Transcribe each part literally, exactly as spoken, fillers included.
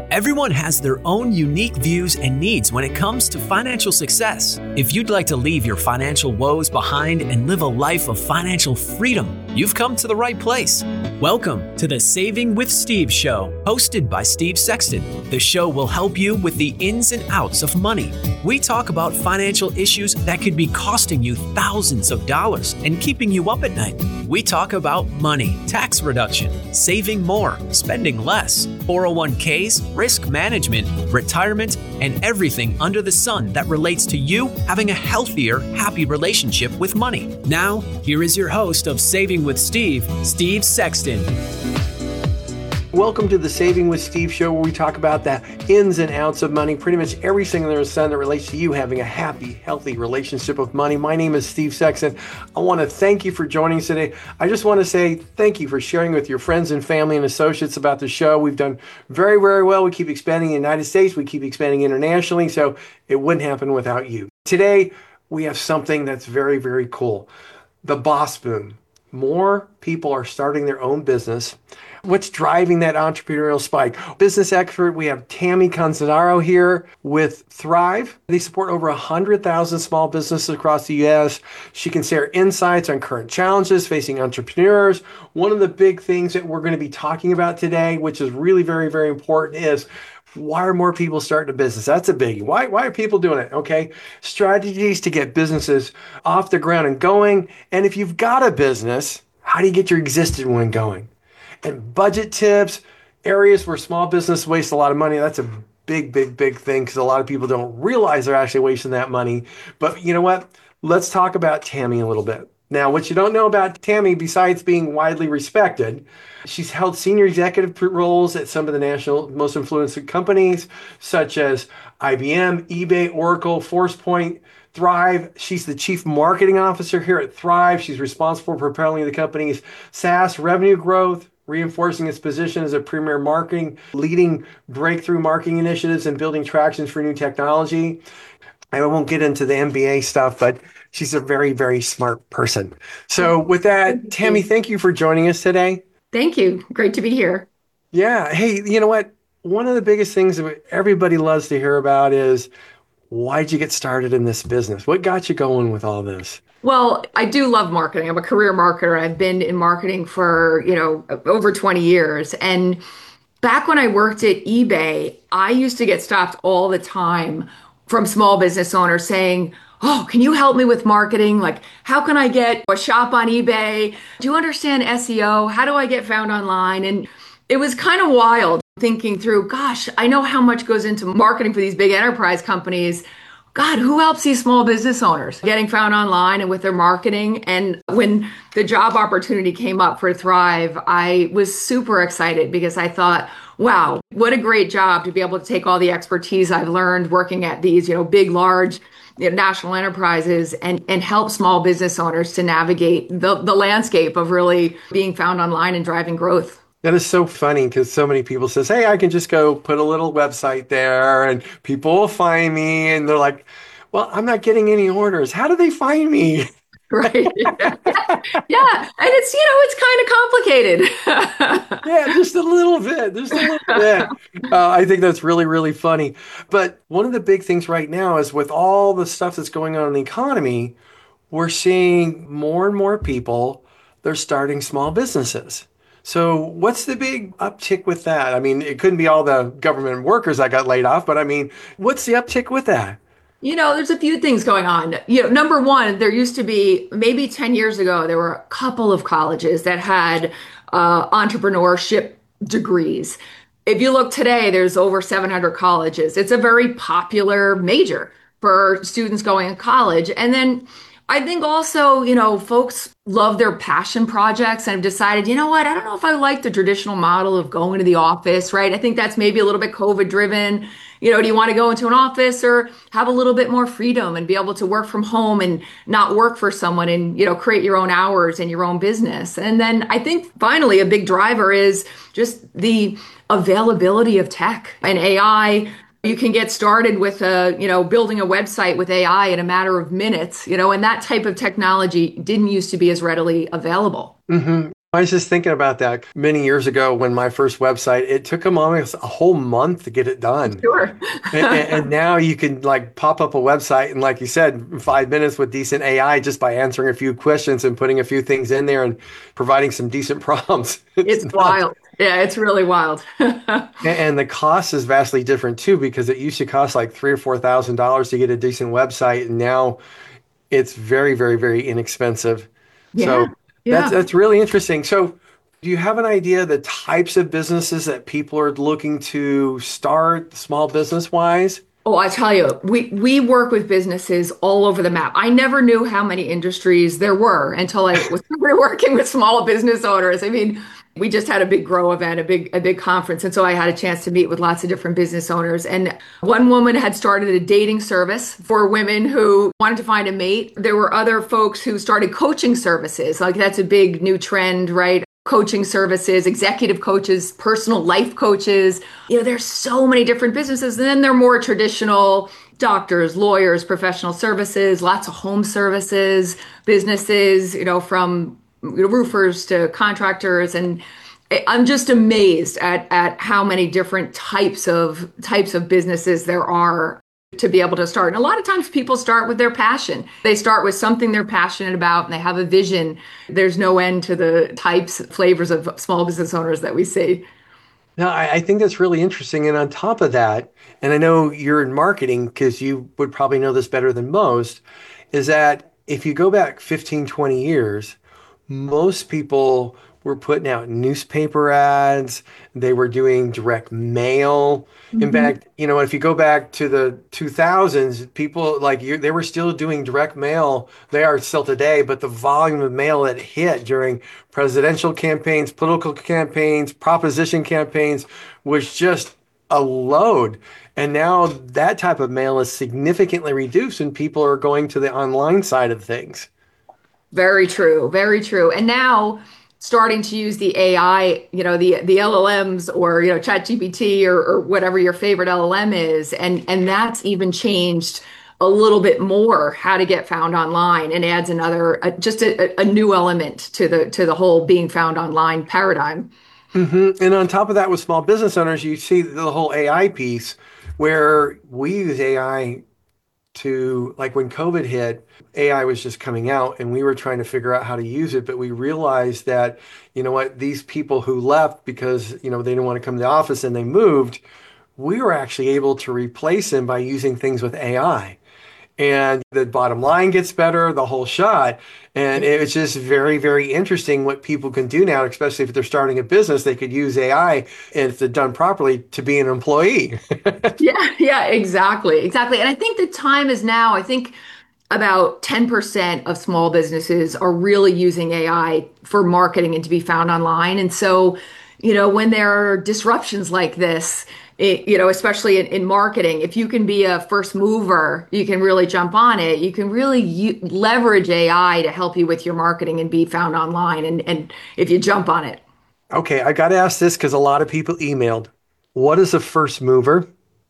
Everyone has their own unique views and needs when it comes to financial success. If you'd like to leave your financial woes behind and live a life of financial freedom, you've come to the right place. Welcome to the Saving with Steve show, hosted by Steve Sexton. The show will help you with the ins and outs of money. We talk about financial issues that could be costing you thousands of dollars and keeping you up at night. We talk about money, tax reduction, saving more, spending less, four oh one k's, risk management, retirement, and everything under the sun that relates to you having a healthier, happy relationship with money. Now, here is your host of Saving with Steve, Steve Sexton. Welcome to the Saving with Steve show, where we talk about the ins and outs of money, pretty much everything under the sun that relates to you having a happy, healthy relationship with money. My name is Steve Sexton. I want to thank you for joining us today. I just want to say thank you for sharing with your friends and family and associates about the show. We've done very, very well. We keep expanding in the United States. We keep expanding internationally, so it wouldn't happen without you. Today, we have something that's very, very cool. The boss boom. More people are starting their own business. What's driving that entrepreneurial spike? Business expert, we have Tammy Canzanaro here with Thrive. They support over one hundred thousand small businesses across the U S. She can share insights on current challenges facing entrepreneurs. One of the big things that we're going to be talking about today, which is really very, very important, is why are more people starting a business? That's a biggie. Why, why are people doing it? Okay. Strategies to get businesses off the ground and going. And if you've got a business, how do you get your existing one going? And budget tips, areas where small business wastes a lot of money. That's a big, big, big thing because a lot of people don't realize they're actually wasting that money. But you know what? Let's talk about Tammy a little bit. Now, what you don't know about Tammy, besides being widely respected, she's held senior executive roles at some of the national most influential companies, such as I B M, eBay, Oracle, ForcePoint, Thrive. She's the chief marketing officer here at Thrive. She's responsible for propelling the company's SaaS revenue growth, reinforcing its position as a premier marketing, leading breakthrough marketing initiatives and building traction for new technology. I won't get into the M B A stuff, but she's a very, very smart person. So with that, Tammy, thank you for joining us today. Thank you. Great to be here. Yeah. Hey, you know what? One of the biggest things that everybody loves to hear about is, why'd you get started in this business? What got you going with all this? Well, I do love marketing. I'm a career marketer. I've been in marketing for, you know, over twenty years. And back when I worked at eBay, I used to get stopped all the time from small business owners saying, oh, can you help me with marketing? Like, how can I get a shop on eBay? Do you understand S E O? How do I get found online? And it was kind of wild thinking through, gosh, I know how much goes into marketing for these big enterprise companies. God, who helps these small business owners getting found online and with their marketing? And when the job opportunity came up for Thrive, I was super excited because I thought, wow, what a great job to be able to take all the expertise I've learned working at these, you know, big, large, you know, national enterprises and, and help small business owners to navigate the, the landscape of really being found online and driving growth. That is so funny because so many people says, hey, I can just go put a little website there and people will find me. And they're like, well, I'm not getting any orders. How do they find me? Right. Yeah. Yeah. And it's, you know, it's kind of complicated. Yeah, just a little bit, just a little bit. Uh, I think that's really, really funny. But one of the big things right now is with all the stuff that's going on in the economy, we're seeing more and more people, they're starting small businesses. So what's the big uptick with that? I mean, it couldn't be all the government workers that got laid off, but I mean, what's the uptick with that? You know, there's a few things going on. You know, number one, there used to be maybe ten years ago, there were a couple of colleges that had uh, entrepreneurship degrees. If you look today, there's over seven hundred colleges. It's a very popular major for students going to college. And then I think also, you know, folks love their passion projects and have decided, you know what, I don't know if I like the traditional model of going to the office, right? I think that's maybe a little bit COVID driven. You know, do you want to go into an office or have a little bit more freedom and be able to work from home and not work for someone and, you know, create your own hours and your own business? And then I think finally a big driver is just the availability of tech and A I. You can get started with a, you know, building a website with A I in a matter of minutes, you know, and that type of technology didn't used to be as readily available. Mm-hmm. I was just thinking about that many years ago when my first website, it took them almost a whole month to get it done. Sure. and, and now you can like pop up a website and like you said, in five minutes with decent A I just by answering a few questions and putting a few things in there and providing some decent prompts. It's, it's wild. Yeah, it's really wild. and, and the cost is vastly different too, because it used to cost like three or four thousand dollars to get a decent website, and now it's very, very, very inexpensive. Yeah. So Yeah. That's that's really interesting. So, do you have an idea of the types of businesses that people are looking to start small business wise? Oh, I tell you, we we work with businesses all over the map. I never knew how many industries there were until I was working with small business owners. I mean, we just had a big grow event, a big a big conference, and so I had a chance to meet with lots of different business owners. And one woman had started a dating service for women who wanted to find a mate. There were other folks who started coaching services. Like that's a big new trend, right? Coaching services, executive coaches, personal life coaches. You know, there's so many different businesses. And then they're more traditional doctors, lawyers, professional services, lots of home services, businesses, you know, from roofers to contractors. And I'm just amazed at, at how many different types of types of businesses there are to be able to start. And a lot of times people start with their passion. They start with something they're passionate about and they have a vision. There's no end to the types, flavors of small business owners that we see. No, I, I think that's really interesting. And on top of that, and I know you're in marketing because you would probably know this better than most, is that if you go back fifteen, twenty years, most people were putting out newspaper ads. They were doing direct mail. Mm-hmm. In fact, you know, if you go back to the two thousands, people like you, they were still doing direct mail. They are still today, but the volume of mail that hit during presidential campaigns, political campaigns, proposition campaigns was just a load. And now that type of mail is significantly reduced and people are going to the online side of things. Very true. Very true. And now starting to use the A I, you know, the the L L Ms or, you know, ChatGPT or, or whatever your favorite L L M is. And, and that's even changed a little bit more how to get found online and adds another, uh, just a, a new element to the to the whole being found online paradigm. Mm-hmm. And on top of that, with small business owners, you see the whole A I piece where we use A I to, like when COVID hit, A I was just coming out and we were trying to figure out how to use it. But we realized that, you know what, these people who left because, you know, they didn't want to come to the office and they moved, we were actually able to replace them by using things with A I. And the bottom line gets better, the whole shot. And it's just very, very interesting what people can do now, especially if they're starting a business. They could use A I, and if they're done properly, to be an employee. Yeah, yeah, exactly. Exactly. And I think the time is now. I think about ten percent of small businesses are really using A I for marketing and to be found online. And so, you know, when there are disruptions like this, It, you know, especially in, in marketing, if you can be a first mover, you can really jump on it. You can really u- leverage A I to help you with your marketing and be found online. And, and if you jump on it. Okay, I got to ask this because a lot of people emailed. What is a first mover?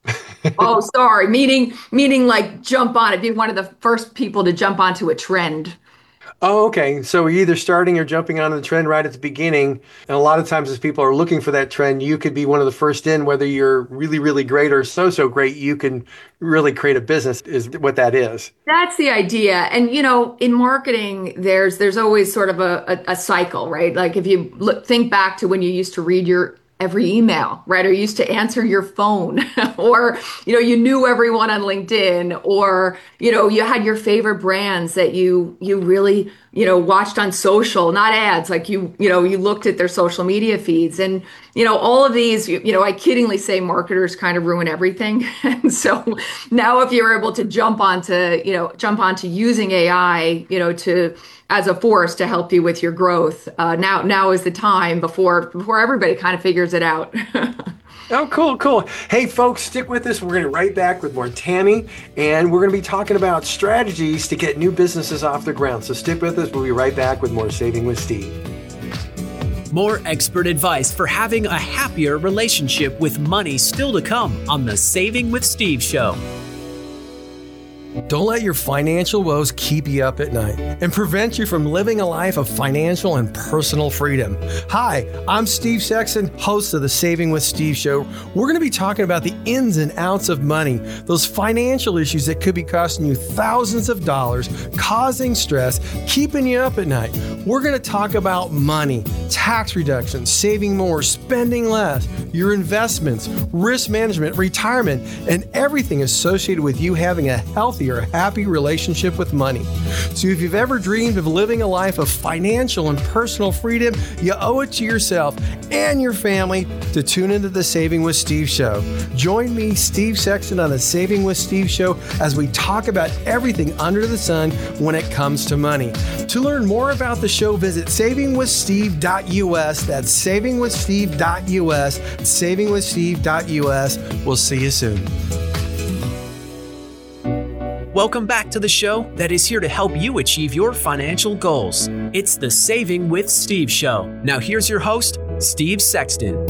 Oh, sorry. Meaning, meaning like jump on it. Be one of the first people to jump onto a trend. Oh, okay. So you're either starting or jumping onto the trend right at the beginning. And a lot of times as people are looking for that trend, you could be one of the first in, whether you're really, really great or so-so great, you can really create a business is what that is. That's the idea. And, you know, in marketing, there's there's always sort of a, a, a cycle, right? Like if you look, think back to when you used to read your every email, right? Or you used to answer your phone or, you know, you knew everyone on LinkedIn or, you know, you had your favorite brands that you, you really, you know, watched on social, not ads, like you, you know, you looked at their social media feeds and, you know, all of these, you, you know, I kiddingly say marketers kind of ruin everything. And so now if you're able to jump onto, you know, jump onto using A I, you know, to, as a force to help you with your growth. Uh, now, now is the time before before everybody kind of figures it out. Oh, cool, cool. Hey, folks, stick with us. We're going to be right back with more Tammy, and we're going to be talking about strategies to get new businesses off the ground. So stick with us. We'll be right back with more Saving with Steve. More expert advice for having a happier relationship with money still to come on the Saving with Steve show. Don't let your financial woes keep you up at night and prevent you from living a life of financial and personal freedom. Hi, I'm Steve Sexton, host of the Saving with Steve show. We're going to be talking about the ins and outs of money, those financial issues that could be costing you thousands of dollars, causing stress, keeping you up at night. We're going to talk about money, tax reductions, saving more, spending less, your investments, risk management, retirement, and everything associated with you having a healthier, happy relationship with money. So if you've ever dreamed of living a life of financial and personal freedom, you owe it to yourself and your family to tune into the Saving with Steve show. Join me, Steve Sexton, on the Saving with Steve show as we talk about everything under the sun when it comes to money. To learn more about the show, visit saving with steve dot u s. That's saving with steve dot u s. saving with steve dot u s. We'll see you soon. Welcome back to the show that is here to help you achieve your financial goals. It's the Saving with Steve show. Now here's your host, Steve Sexton.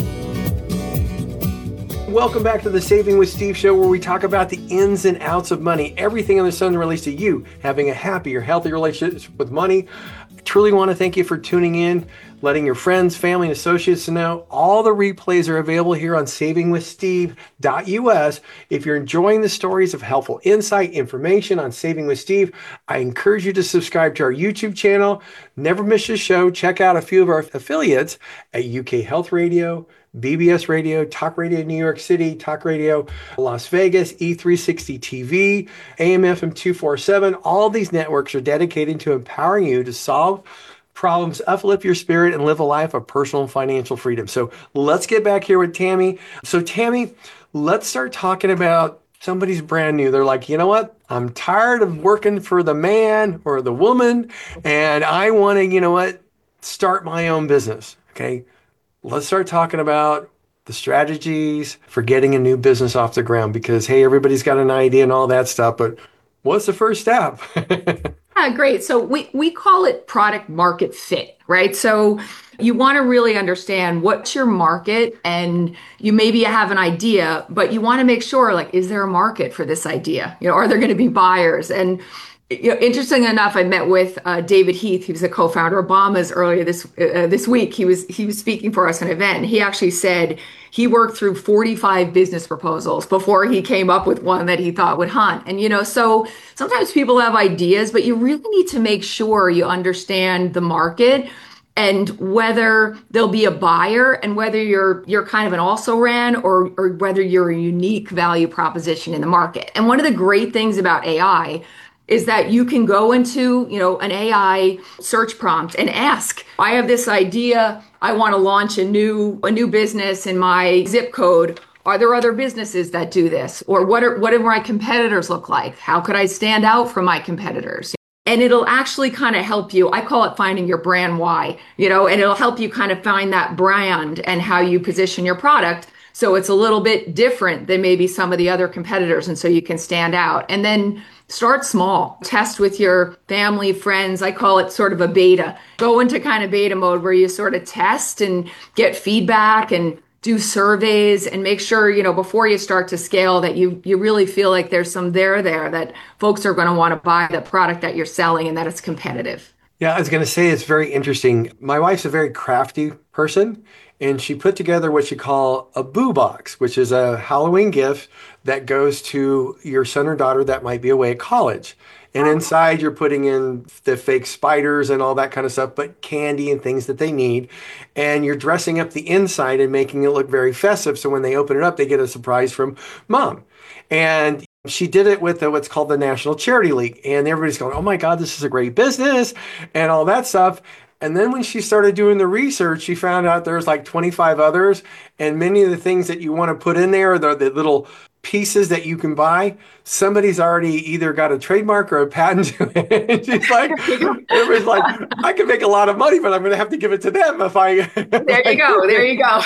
Welcome back to the Saving with Steve show, where we talk about the ins and outs of money, everything under the sun relates to you having a happier, healthy relationship with money. I truly want to thank you for tuning in, letting your friends, family, and associates know. All the replays are available here on saving with steve dot u s. If you're enjoying the stories of helpful insight, information on Saving with Steve, I encourage you to subscribe to our YouTube channel. Never miss a show. Check out a few of our affiliates at U K Health Radio, B B S Radio, Talk Radio New York City, Talk Radio Las Vegas, E three sixty T V, A M F M two forty-seven. All these networks are dedicated to empowering you to solve problems, uplift your spirit, and live a life of personal and financial freedom. So let's get back here with Tammy. So Tammy, let's start talking about somebody's brand new. They're like, you know what? I'm tired of working for the man or the woman, and I want to, you know what, start my own business. Okay. Let's start talking about the strategies for getting a new business off the ground, because, hey, everybody's got an idea and all that stuff, but what's the first step? Yeah, great. So we, we call it product market fit, right? So you want to really understand what's your market, and you maybe have an idea, but you want to make sure, like, is there a market for this idea? You know, are there going to be buyers? And you know, interesting enough, I met with uh, David Heath. He was a co-founder of Obama's earlier this uh, this week. He was he was speaking for us at an event. And he actually said he worked through forty-five business proposals before he came up with one that he thought would hunt. And you know, so sometimes people have ideas, but you really need to make sure you understand the market and whether there'll be a buyer, and whether you're you're kind of an also-ran, or or whether you're a unique value proposition in the market. And one of the great things about A I is that you can go into, you know, an A I search prompt and ask, I have this idea, I want to launch a new a new business in my zip code. Are there other businesses that do this? Or what are what do my competitors look like? How could I stand out from my competitors? And it'll actually kind of help you. I call it finding your brand why, you know, and it'll help you kind of find that brand and how you position your product. So it's a little bit different than maybe some of the other competitors. And so you can stand out. And then start small, test with your family, friends. I call it sort of a beta. Go into kind of beta mode where you sort of test and get feedback and do surveys, and make sure, you know, before you start to scale, that you you really feel like there's some there there that folks are going to want to buy the product that you're selling, and that it's competitive. Yeah, I was going to say, it's very interesting. My wife's a very crafty person, and she put together what she call a boo box, which is a Halloween gift that goes to your son or daughter that might be away at college. And inside you're putting in the fake spiders and all that kind of stuff, but candy and things that they need. And you're dressing up the inside and making it look very festive. So when they open it up, they get a surprise from mom. And she did it with the, what's called the National Charity League. And everybody's going, oh my God, this is a great business and all that stuff. And then when she started doing the research, she found out there's like twenty-five others. And many of the things that you want to put in there, the, the little pieces that you can buy, somebody's already either got a trademark or a patent to it. And she's like, it was like, I can make a lot of money, but I'm going to have to give it to them if I. There you go. There you go.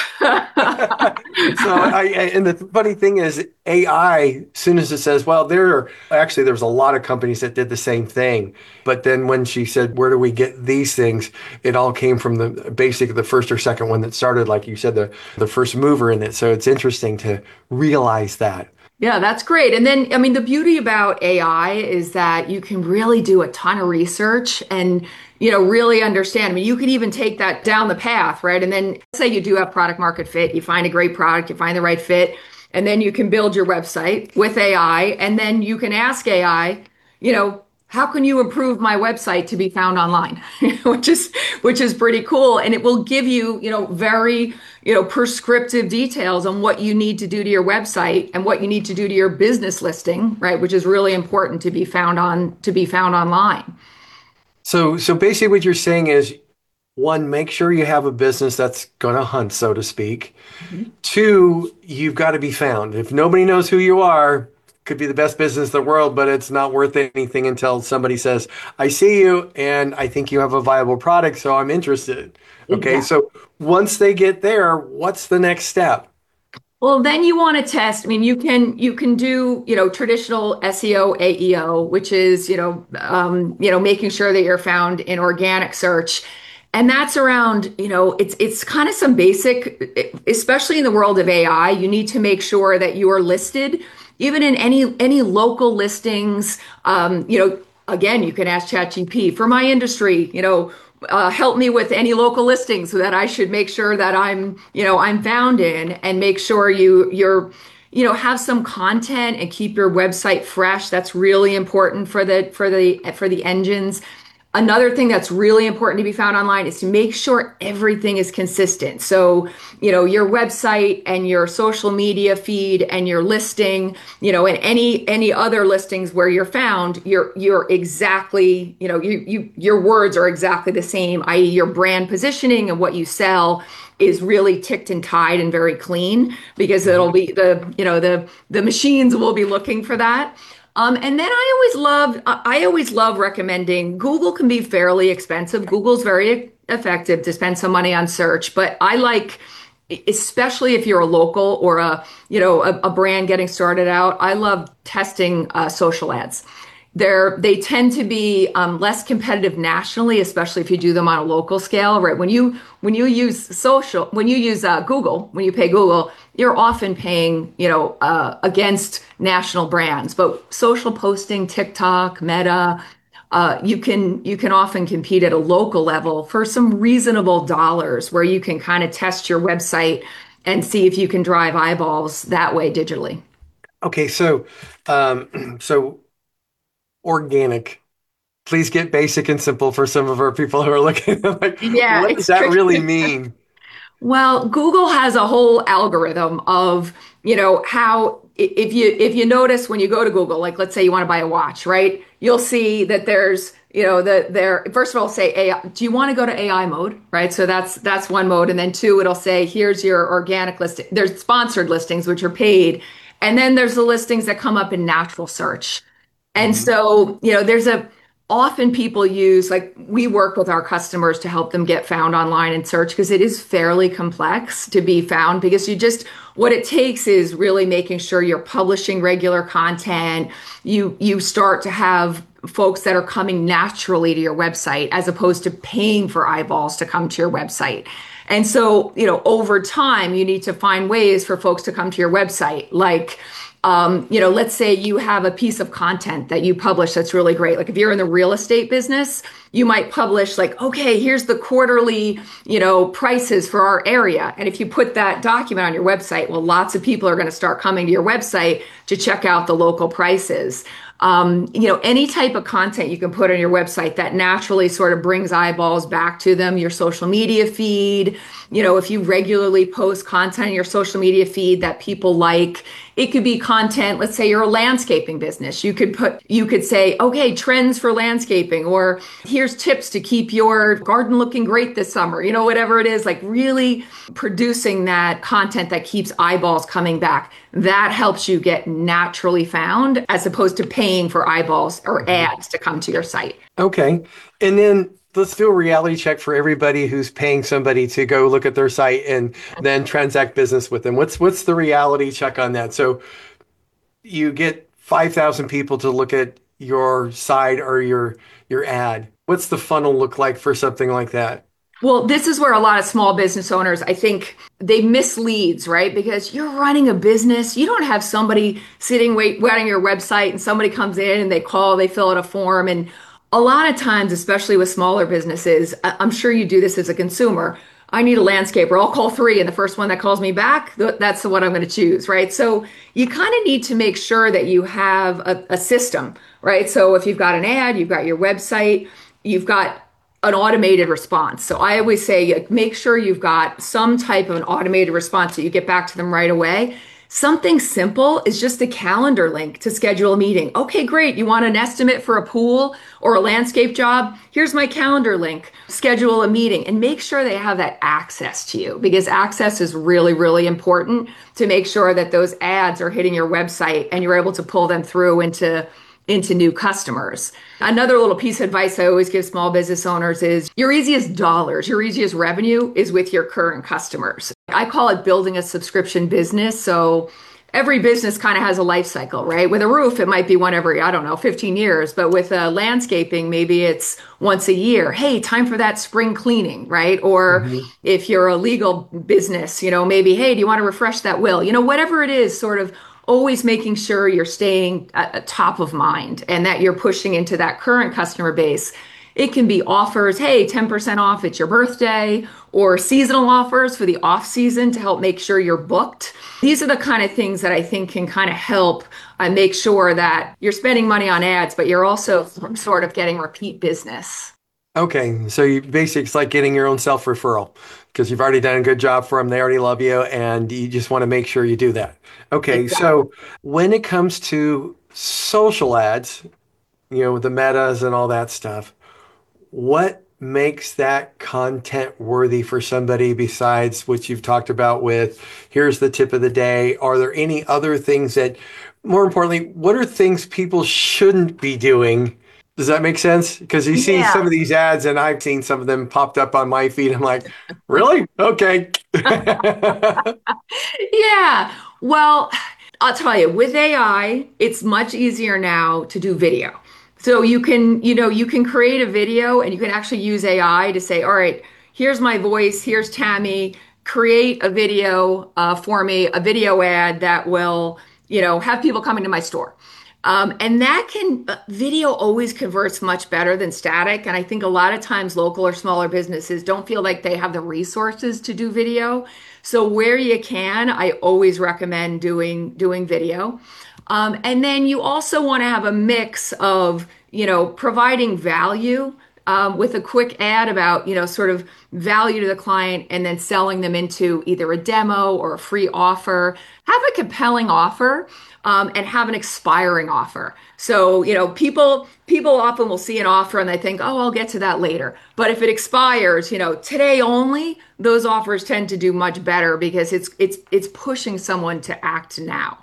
So I, and the funny thing is, A I, as soon as it says, well, there are actually, there was a lot of companies that did the same thing. But then when she said, where do we get these things? It all came from the basic, the first or second one that started, like you said, the, the first mover in it. So it's interesting to realize that. Yeah, that's great. And then, I mean, the beauty about A I is that you can really do a ton of research and, you know, really understand. I mean, you can even take that down the path, right? And then say you do have product market fit, you find a great product, you find the right fit, and then you can build your website with A I, and then you can ask A I, you know, how can you improve my website to be found online? which is which is pretty cool. And it will give you, you know, very, you know, prescriptive details on what you need to do to your website and what you need to do to your business listing, right? Which is really important to be found on to be found online. So, so basically what you're saying is, one, make sure you have a business that's going to hunt, so to speak. Mhm. Two, you've got to be found. If nobody knows who you are, could be the best business in the world, but it's not worth anything until somebody says, I see you and I think you have a viable product, so I'm interested. Okay, Exactly. so once they get there, what's the next step? Well, then you want to test. I mean, you can you can do, you know, traditional S E O, A E O, which is, you know, um, you know, making sure that you're found in organic search. And that's around, you know, it's it's kind of some basic, especially in the world of A I, you need to make sure that you are listed, even in any any local listings. Um, you know, again, you can ask ChatGPT for my industry, you know, uh, help me with any local listings so that I should make sure that I'm, you know, I'm found in, and make sure you you're, you know, have some content and keep your website fresh. That's really important for the for the for the engines. Another thing that's really important to be found online is to make sure everything is consistent. So, you know, your website and your social media feed and your listing, you know, and any any other listings where you're found, you're you're exactly, you know, you you your words are exactly the same, that is your brand positioning and what you sell is really ticked and tied and very clean, because it'll be the, you know, the the machines will be looking for that. Um, and then I always love, I always love recommending. Google can be fairly expensive. Google's very effective to spend some money on search, but I like, especially if you're a local or a, you know, a, a brand getting started out, I love testing uh, social ads. They're, they tend to be um, less competitive nationally, especially if you do them on a local scale, right? When you when you use social, when you use uh, Google, when you pay Google, you're often paying, you know, uh, against national brands. But social posting, TikTok, Meta, uh, you can you can often compete at a local level for some reasonable dollars, where you can kind of test your website and see if you can drive eyeballs that way digitally. Okay, so um, so organic. Please get basic and simple for some of our people who are looking. Like, Yeah, what does it's that really tricky. mean? Well, Google has a whole algorithm of, you know, how if you if you notice when you go to Google, like let's say you want to buy a watch, right? You'll see that there's, you know, the there first of all say A I, do you want to go to A I mode, right? So that's that's one mode. And then two, it'll say here's your organic listing. There's sponsored listings which are paid. And then there's the listings that come up in natural search. And Mhm. so, you know, there's a often people use, like we work with our customers to help them get found online and search, because it is fairly complex to be found, because you just what it takes is really making sure you're publishing regular content. You you start to have folks that are coming naturally to your website as opposed to paying for eyeballs to come to your website. And so, you know, over time, you need to find ways for folks to come to your website. Like, um, you know, let's say you have a piece of content that you publish that's really great. Like if you're in the real estate business, you might publish like, okay, here's the quarterly, you know, prices for our area. And if you put that document on your website, well, lots of people are going to start coming to your website to check out the local prices. Um, you know, any type of content you can put on your website that naturally sort of brings eyeballs back to them, your social media feed, you know, if you regularly post content in your social media feed that people like, it could be content. Let's say you're a landscaping business. You could put, you could say, okay, trends for landscaping, or here's tips to keep your garden looking great this summer, you know, whatever it is, like really producing that content that keeps eyeballs coming back. That helps you get naturally found as opposed to paying for eyeballs or Mhm. ads to come to your site. Okay. And then let's do a reality check for everybody who's paying somebody to go look at their site and then transact business with them. What's what's the reality check on that? So you get five thousand people to look at your site or your your ad. What's the funnel look like for something like that? Well, this is where a lot of small business owners, I think they miss leads, right? Because you're running a business. You don't have somebody sitting wait, waiting on your website and somebody comes in and they call, they fill out a form. And a lot of times, especially with smaller businesses, I- I'm sure you do this as a consumer. I need a landscaper. I'll call three, and the first one that calls me back, th- that's the one I'm going to choose, right? So you kind of need to make sure that you have a, a system, right? So if you've got an ad, you've got your website, you've got an automated response. So I always say, like, make sure you've got some type of an automated response so you get back to them right away. Something simple is just a calendar link to schedule a meeting. Okay, great. You want an estimate for a pool or a landscape job? Here's my calendar link. Schedule a meeting and make sure they have that access to you, because access is really, really important to make sure that those ads are hitting your website and you're able to pull them through into into new customers. Another little piece of advice I always give small business owners is your easiest dollars, your easiest revenue is with your current customers. I call it building a subscription business. So every business kind of has a life cycle, right? With a roof, it might be one every, I don't know, fifteen years. But with uh, landscaping, maybe it's once a year. Hey, time for that spring cleaning, right? Or mm-hmm. if you're a legal business, you know, maybe, hey, do you want to refresh that will? You know, whatever it is, sort of always making sure you're staying at top of mind and that you're pushing into that current customer base. It can be offers, hey, ten percent off, it's your birthday, or seasonal offers for the off season to help make sure you're booked. These are the kind of things that I think can kind of help uh, make sure that you're spending money on ads, but you're also sort of getting repeat business. Okay, so you basically, it's like getting your own self-referral because you've already done a good job for them. They already love you, and you just want to make sure you do that. Okay, exactly. So when it comes to social ads, you know, the metas and all that stuff, what makes that content worthy for somebody besides what you've talked about with, here's the tip of the day? Are there any other things that, more importantly, what are things people shouldn't be doing? Does that make sense? Because you see yeah. some of these ads, and I've seen some of them popped up on my feed. I'm like, really? Okay. Yeah. Well, I'll tell you, with A I, it's much easier now to do video. So you can, you know, you can create a video and you can actually use A I to say, all right, here's my voice, here's Tammy, create a video uh, for me, a video ad that will, you know, have people coming to my store. Um, and that can, video always converts much better than static. And I think a lot of times local or smaller businesses don't feel like they have the resources to do video. So where you can, I always recommend doing, doing video. Um, and then you also want to have a mix of, you know, providing value um, with a quick ad about, you know, sort of value to the client and then selling them into either a demo or a free offer. Have a compelling offer. Um, and have an expiring offer. So, you know, people people often will see an offer and they think, oh, I'll get to that later. But if it expires, you know, today only, those offers tend to do much better because it's it's it's pushing someone to act now.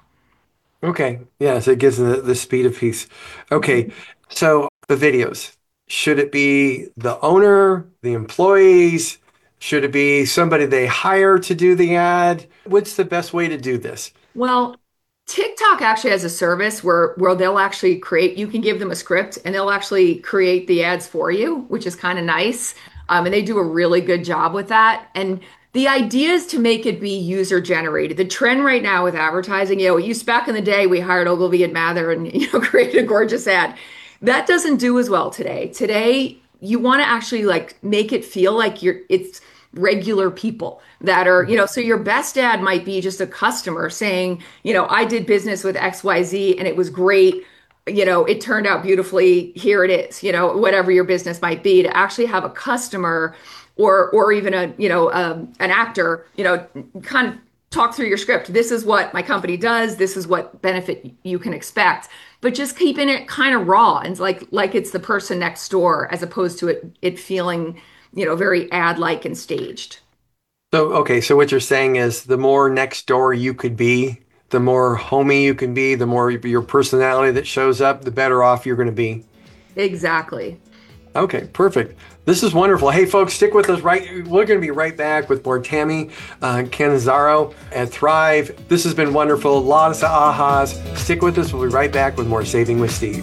Okay. Yeah, so it gives them the, the speed of peace. Okay. So the videos, should it be the owner, the employees? Should it be somebody they hire to do the ad? What's the best way to do this? Well, TikTok actually has a service where, where they'll actually create, you can give them a script and they'll actually create the ads for you, which is kind of nice. Um, and they do a really good job with that. And the idea is to make it be user generated. The trend right now with advertising, you know, used back in the day, we hired Ogilvy and Mather and, you know, created a gorgeous ad. That doesn't do as well today. Today, you want to actually like make it feel like you're, it's regular people that are, you know, so your best ad might be just a customer saying, you know, I did business with X Y Z and it was great. You know, it turned out beautifully. Here it is, you know, whatever your business might be, to actually have a customer or, or even a, you know, um, an actor, you know, kind of talk through your script. This is what my company does. This is what benefit you can expect, but just keeping it kind of raw and like, like it's the person next door as opposed to it, it feeling, you know, very ad-like and staged. So, okay, so what you're saying is the more next door you could be, the more homey you can be, the more your personality that shows up, the better off you're going to be. Exactly. Okay, perfect. This is wonderful. Hey, folks, stick with us. Right, we're going to be right back with more Tammy uh, Cannizzaro at Thrive. This has been wonderful. Lots of ahas. Stick with us. We'll be right back with more Saving with Steve.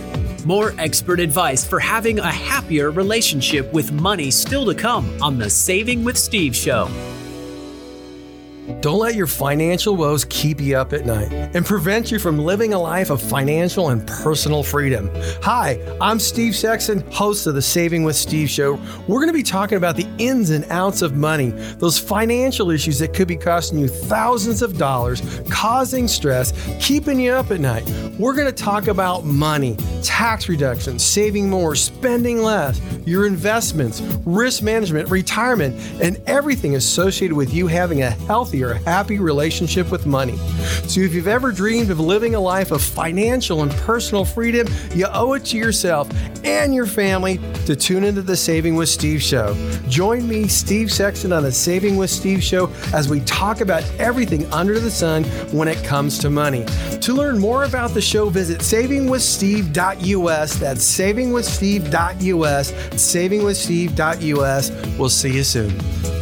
More expert advice for having a happier relationship with money still to come on the Saving with Steve show. Don't let your financial woes keep you up at night and prevent you from living a life of financial and personal freedom. Hi, I'm Steve Sexton, host of the Saving with Steve show. We're going to be talking about the ins and outs of money, those financial issues that could be costing you thousands of dollars, causing stress, keeping you up at night. We're going to talk about money, tax reduction, saving more, spending less, your investments, risk management, retirement, and everything associated with you having a healthy or happy relationship with money. So if you've ever dreamed of living a life of financial and personal freedom, you owe it to yourself and your family to tune into the Saving with Steve show. Join me, Steve Sexton, on the Saving with Steve show as we talk about everything under the sun when it comes to money. To learn more about the show, visit saving with steve dot u s. That's saving with steve dot u s. saving with steve dot u s. We'll see you soon.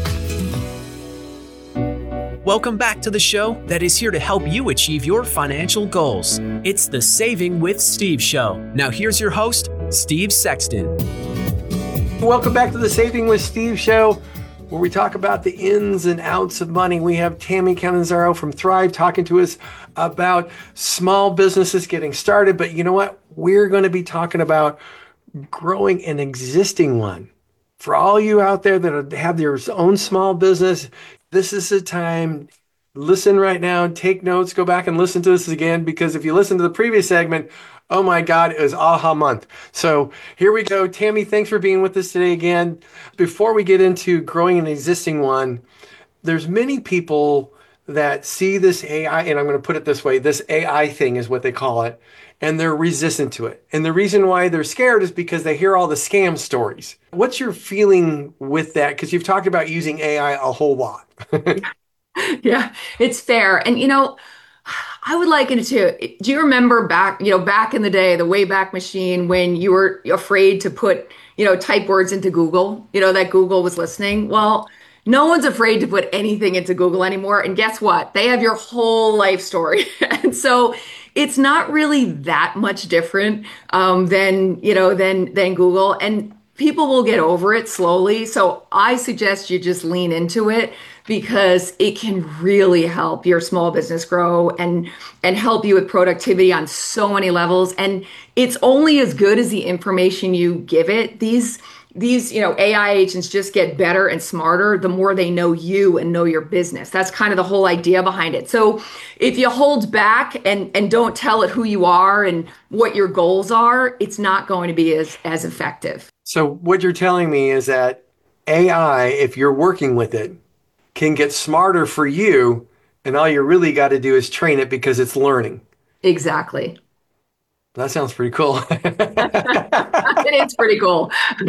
Welcome back to the show that is here to help you achieve your financial goals. It's the Saving with Steve show. Now here's your host, Steve Sexton. Welcome back to the Saving with Steve show, where we talk about the ins and outs of money. We have Tammy Cannizzaro from Thrive talking to us about small businesses getting started. But you know what? We're going to be talking about growing an existing one. For all you out there that have your own small business, this is the time. Listen right now, take notes, go back and listen to this again, because if you listen to the previous segment, oh my God, it was aha month. So here we go. Tammy, thanks for being with us today again. Before we get into growing an existing one, there's many people that see this A I, and I'm going to put it this way, this A I thing is what they call it, and they're resistant to it. And the reason why they're scared is because they hear all the scam stories. What's your feeling with that? Because you've talked about using A I a whole lot. Yeah, it's fair. And, you know, I would like it to, do you remember back, you know, back in the day, the Wayback Machine, when you were afraid to put, you know, type words into Google, you know, that Google was listening? Well, no one's afraid to put anything into Google anymore. And guess what? They have your whole life story. And so it's not really that much different um, than, you know, than, than Google. And people will get over it slowly. So I suggest you just lean into it, because it can really help your small business grow and and help you with productivity on so many levels. And it's only as good as the information you give it. These these you know A I agents just get better and smarter the more they know you and know your business. That's kind of the whole idea behind it. So if you hold back and and don't tell it who you are and what your goals are, it's not going to be as as effective. So what you're telling me is that A I, if you're working with it, can get smarter for you, and all you really got to do is train it because it's learning. Exactly. That sounds pretty cool. It is pretty cool.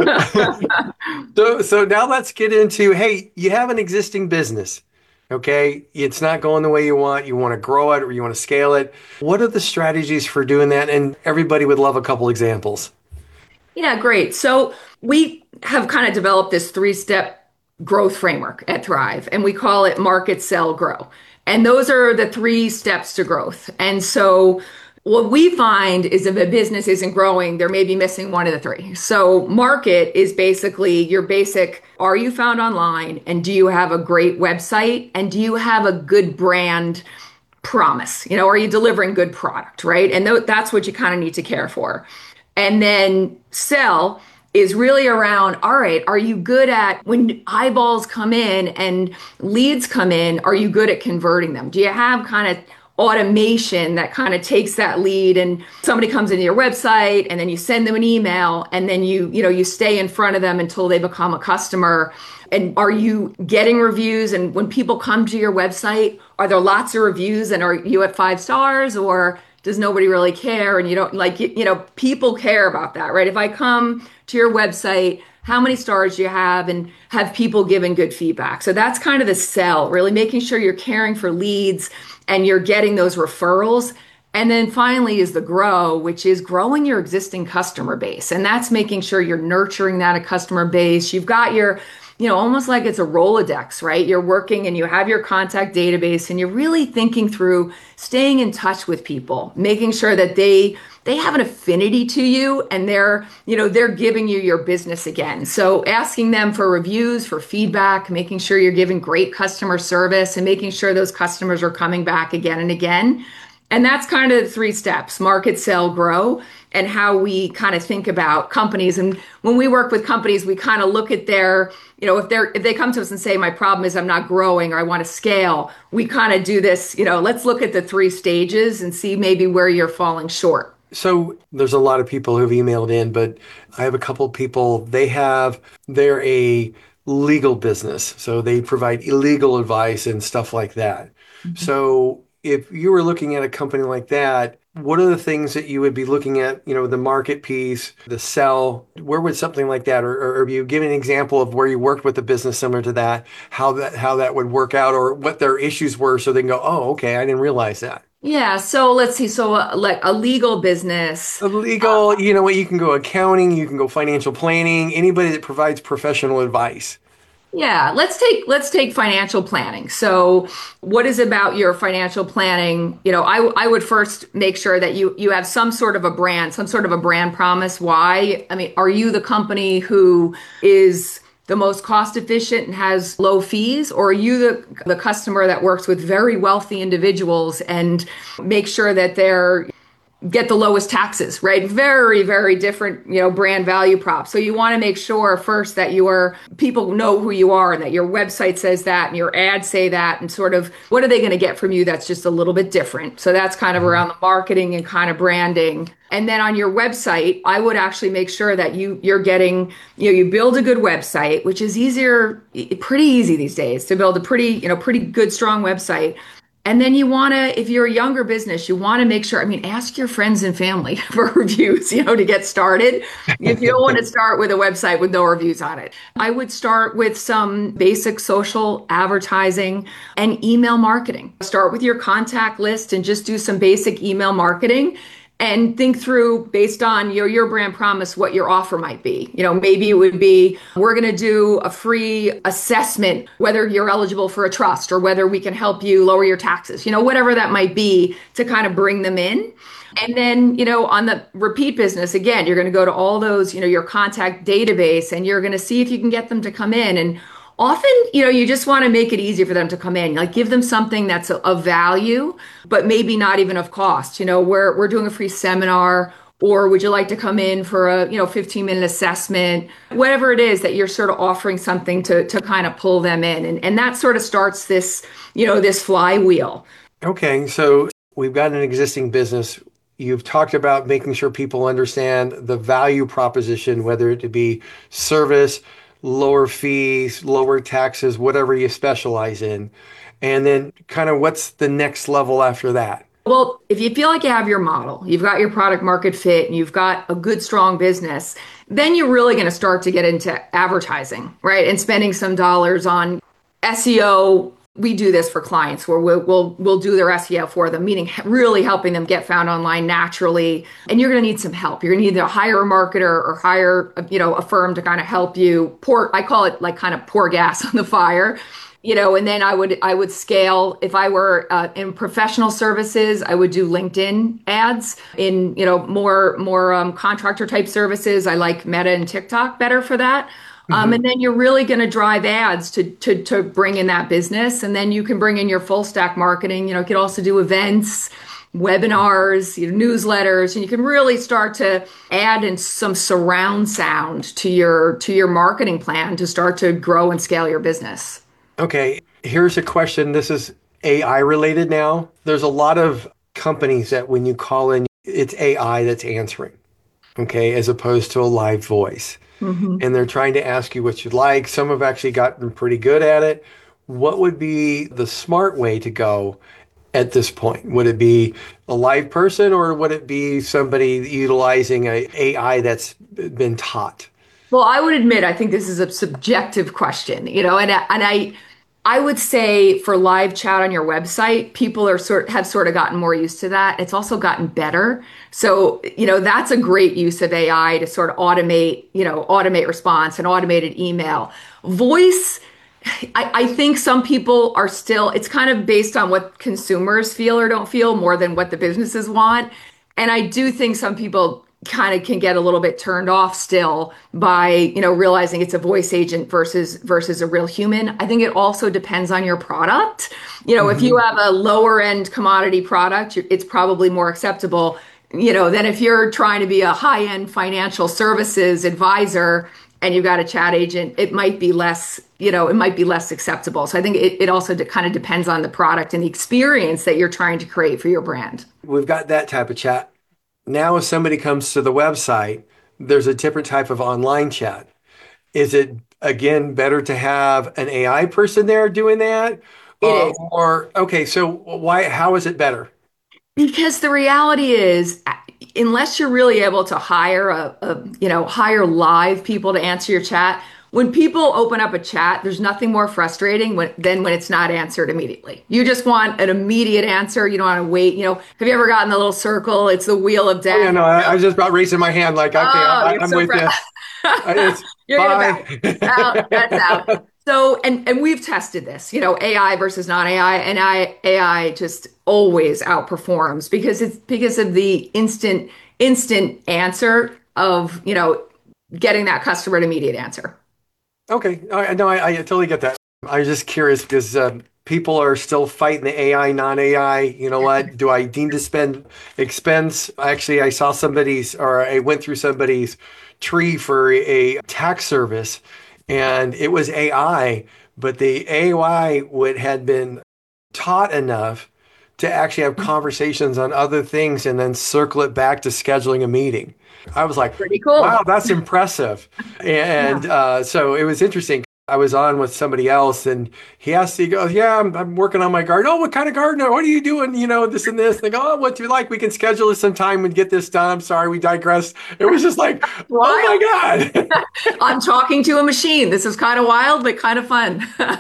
so, so now let's get into, hey, you have an existing business, okay? It's not going the way you want. You want to grow it or you want to scale it. What are the strategies for doing that? And everybody would love a couple examples. Yeah, great. So we have kind of developed this three-step growth framework at Thrive, and we call it market, sell, grow. And those are the three steps to growth. And so what we find is if a business isn't growing, there may be missing one of the three. So market is basically your basic, are you found online? And do you have a great website? And do you have a good brand promise? You know, are you delivering good product, right? And th- that's what you kind of need to care for. And then sell is really around, all right, are you good at, when eyeballs come in and leads come in, are you good at converting them? Do you have kind of automation that kind of takes that lead and somebody comes into your website and then you send them an email and then you, you know, you stay in front of them until they become a customer? And are you getting reviews? And when people come to your website, are there lots of reviews and are you at five stars, or does nobody really care? And you don't like, you, you know, people care about that, right? If I come to your website, how many stars do you have, and have people given good feedback? So that's kind of the sell, really making sure you're caring for leads and you're getting those referrals. And then finally is the grow, which is growing your existing customer base. And that's making sure you're nurturing that a customer base. You've got your you know, almost like it's a Rolodex, right? You're working and you have your contact database and you're really thinking through staying in touch with people, making sure that they they have an affinity to you and they're, you know, they're giving you your business again. So asking them for reviews, for feedback, making sure you're giving great customer service and making sure those customers are coming back again and again. And that's kind of the three steps: market, sell, grow, and how we kind of think about companies. And when we work with companies, we kind of look at their, you know, if they're if they come to us and say, my problem is I'm not growing or I want to scale, we kind of do this, you know, let's look at the three stages and see maybe where you're falling short. So there's a lot of people who've emailed in, but I have a couple of people, they have, they're a legal business. So they provide illegal advice and stuff like that. Mm-hmm. So if you were looking at a company like that, what are the things that you would be looking at, you know, the market piece, the sell, where would something like that, or, or, or you give an example of where you worked with a business similar to that, how that, how that would work out or what their issues were so they can go, oh, okay, I didn't realize that. Yeah, so let's see. So uh, like a legal business. A legal, uh, you know what, you can go accounting, you can go financial planning, anybody that provides professional advice. Yeah, let's take let's take financial planning. So what is about your financial planning? You know, I I would first make sure that you you have some sort of a brand, some sort of a brand promise. Why? I mean, are you the company who is the most cost efficient and has low fees, or are you the the customer that works with very wealthy individuals and make sure that they're get the lowest taxes, right? Very, very different, you know, brand value prop. So you want to make sure first that your people know who you are and that your website says that and your ads say that, and sort of what are they going to get from you that's just a little bit different. So that's kind of around the marketing and kind of branding. And then on your website, I would actually make sure that you you're getting, you know, you build a good website, which is easier, pretty easy these days to build a pretty, you know, pretty good, strong website. And then you want to, if you're a younger business, you want to make sure, I mean, ask your friends and family for reviews, you know, to get started. If you don't want to start with a website with no reviews on it, I would start with some basic social advertising and email marketing. Start with your contact list and just do some basic email marketing. And think through, based on your, your brand promise, what your offer might be. You know, maybe it would be, we're going to do a free assessment, whether you're eligible for a trust or whether we can help you lower your taxes, you know, whatever that might be, to kind of bring them in. And then, you know, on the repeat business, again, you're going to go to all those, you know, your contact database, and you're going to see if you can get them to come in. And often, you know, you just want to make it easy for them to come in. Like, give them something that's of value, but maybe not even of cost. You know, we're we're doing a free seminar, or would you like to come in for a, you know, fifteen minute assessment? Whatever it is that you're sort of offering something to to kind of pull them in. And and that sort of starts this, you know, this flywheel. Okay, so we've got an existing business. You've talked about making sure people understand the value proposition, whether it be service, lower fees, lower taxes, whatever you specialize in. And then kind of what's the next level after that? Well, if you feel like you have your model, you've got your product market fit, and you've got a good, strong business, then you're really going to start to get into advertising, right? And spending some dollars on S E O. We do this for clients where we'll, we'll, we'll do their S E O for them, meaning really helping them get found online naturally. And you're going to need some help. You're going to either hire a marketer or hire, a, you know, a firm to kind of help you pour, I call it like kind of pour gas on the fire, you know, and then I would, I would scale. If I were uh, in professional services, I would do LinkedIn ads. In, you know, more, more um, contractor type services, I like Meta and TikTok better for that. Um, and then you're really going to drive ads to, to to bring in that business. And then you can bring in your full stack marketing. You know, you could also do events, webinars, you know, newsletters, and you can really start to add in some surround sound to your to your marketing plan to start to grow and scale your business. Okay, here's a question. This is A I related now. There's a lot of companies that when you call in, it's A I that's answering, okay, as opposed to a live voice. Mm-hmm. And they're trying to ask you what you'd like. Some have actually gotten pretty good at it. What would be the smart way to go at this point? Would it be a live person, or would it be somebody utilizing a AI that's been taught? Well, I would admit, I think this is a subjective question, you know, and, and I, I would say for live chat on your website, people are sort have sort of gotten more used to that. It's also gotten better. So, you know, that's a great use of A I to sort of automate, you know, automate response and automated email. Voice, I, I think some people are still, it's kind of based on what consumers feel or don't feel more than what the businesses want. And I do think some people kind of can get a little bit turned off still by, you know, realizing it's a voice agent versus versus a real human. I think it also depends on your product. You know, mm-hmm. if you have a lower end commodity product, it's probably more acceptable, you know, than if you're trying to be a high end financial services advisor and you've got a chat agent, it might be less, you know, it might be less acceptable. So I think it, it also de- kind of depends on the product and the experience that you're trying to create for your brand. We've got that type of chat. Now, if somebody comes to the website, there's a different type of online chat. Is it, again, better to have an A I person there doing that? It uh, is. Or, okay, so why, how is it better? Because the reality is, unless you're really able to hire a, a, you know, hire live people to answer your chat, when people open up a chat, there's nothing more frustrating when, than when it's not answered immediately. You just want an immediate answer. You don't want to wait. You know, have you ever gotten the little circle? It's the wheel of death. Oh, yeah, no, I, I was just about raising my hand like, okay, oh, I, I'm so with proud. you. It's, You're bye. gonna back out. That's out. So, and and we've tested this, you know, A I versus non-A I, and I A I just always outperforms because it's because of the instant instant answer of, you know, getting that customer an immediate answer. Okay, I no, I, I totally get that. I was just curious because uh, people are still fighting the A I, non-A I. You know what? Do I need to spend expense? Actually, I saw somebody's, or I went through somebody's tree for a tax service, and it was A I, but the A I would had been taught enough to actually have conversations on other things and then circle it back to scheduling a meeting. I was like, pretty cool. Wow, that's impressive. And yeah. uh, so it was interesting. I was on with somebody else and he asked, he goes, yeah, I'm, I'm working on my garden. Oh, what kind of garden? What are you doing? You know, this and this. And they go, oh, what do you like? We can schedule it some time and get this done. I'm sorry, we digressed. It was just like, oh my God. I'm talking to a machine. This is kind of wild, but kind of fun.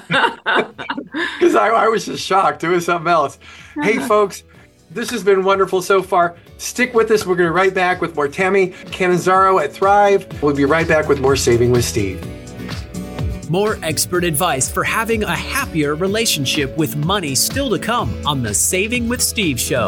Because I, I was just shocked. It was something else. Hey, folks. This has been wonderful so far. Stick with us. We're going to be right back with more Tammy Cannizzaro at Thrive. We'll be right back with more Saving with Steve. More expert advice for having a happier relationship with money still to come on the Saving with Steve show.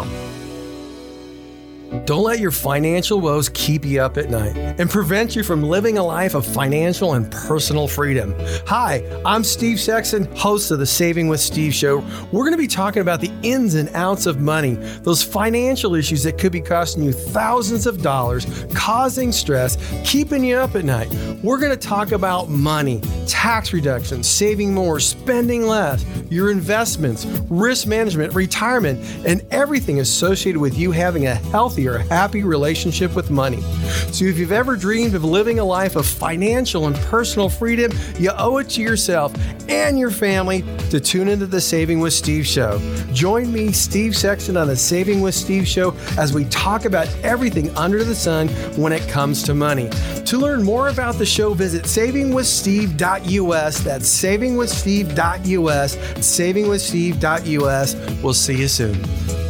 Don't let your financial woes keep you up at night and prevent you from living a life of financial and personal freedom. Hi, I'm Steve Sexton, host of the Saving with Steve show. We're going to be talking about the ins and outs of money, those financial issues that could be costing you thousands of dollars, causing stress, keeping you up at night. We're going to talk about money, tax reduction, saving more, spending less, your investments, risk management, retirement, and everything associated with you having a healthy or happy relationship with money. So if you've ever dreamed of living a life of financial and personal freedom, you owe it to yourself and your family to tune into the Saving with Steve show. Join me, Steve Sexton, on the Saving with Steve show as we talk about everything under the sun when it comes to money. To learn more about the show, visit saving with steve dot u s. That's saving with steve dot u s. saving with steve dot u s. We'll see you soon.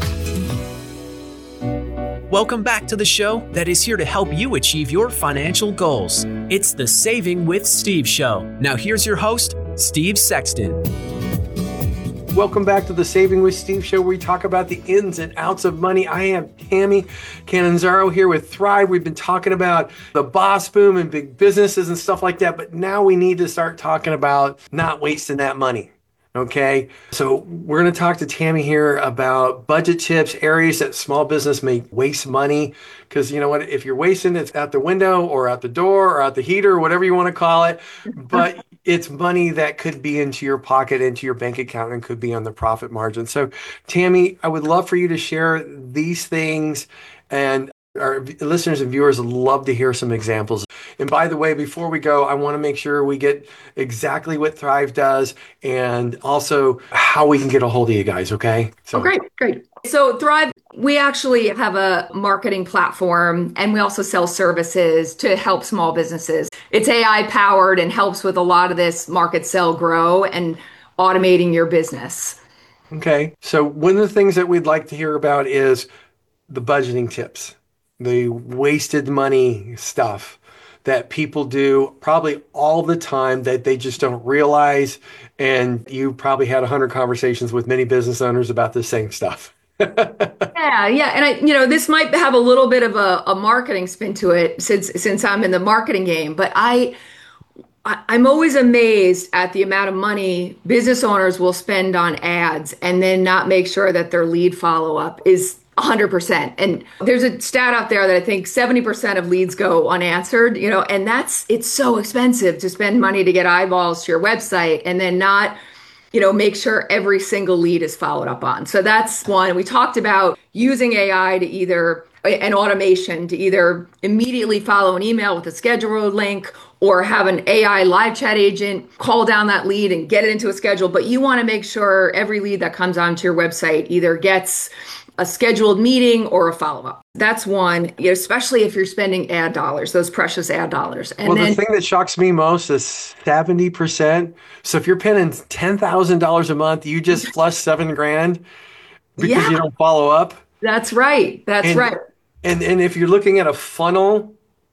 Welcome back to the show that is here to help you achieve your financial goals. It's the Saving with Steve show. Now here's your host, Steve Sexton. Welcome back to the Saving with Steve show, where we talk about the ins and outs of money. I am Tammy Cannizzaro here with Thrive. We've been talking about the boss boom and big businesses and stuff like that, but now we need to start talking about not wasting that money. Okay, so we're going to talk to Tammy here about budget tips, areas that small business may waste money. Because you know what, if you're wasting it, it's out the window or out the door or out the heater or whatever you want to call it. But it's money that could be into your pocket, into your bank account, and could be on the profit margin. So Tammy, I would love for you to share these things, and our listeners and viewers would love to hear some examples. And by the way, before we go, I want to make sure we get exactly what Thrive does and also how we can get a hold of you guys, okay? So. Oh, great, great. So Thrive, we actually have a marketing platform and we also sell services to help small businesses. It's A I powered and helps with a lot of this market, sell, grow, and automating your business. Okay. So one of the things that we'd like to hear about is the budgeting tips, the wasted money stuff that people do probably all the time that they just don't realize. And you probably had a hundred conversations with many business owners about the same stuff. Yeah, yeah. And I, you know, this might have a little bit of a, a marketing spin to it since since I'm in the marketing game, but I, I I'm always amazed at the amount of money business owners will spend on ads and then not make sure that their lead follow-up is one hundred percent. And there's a stat out there that I think seventy percent of leads go unanswered, you know, and that's, it's so expensive to spend money to get eyeballs to your website and then not, you know, make sure every single lead is followed up on. So that's one. We talked about using A I to either, an automation to either immediately follow an email with a schedule link or have an A I live chat agent call down that lead and get it into a schedule. But you want to make sure every lead that comes onto your website either gets a scheduled meeting or a follow-up. That's one, you know, especially if you're spending ad dollars, those precious ad dollars. And well, then, the thing that shocks me most is seventy percent. So if you're paying ten thousand dollars a month, you just flush seven grand because yeah, you don't follow up. That's right. That's and, right. And, and if you're looking at a funnel,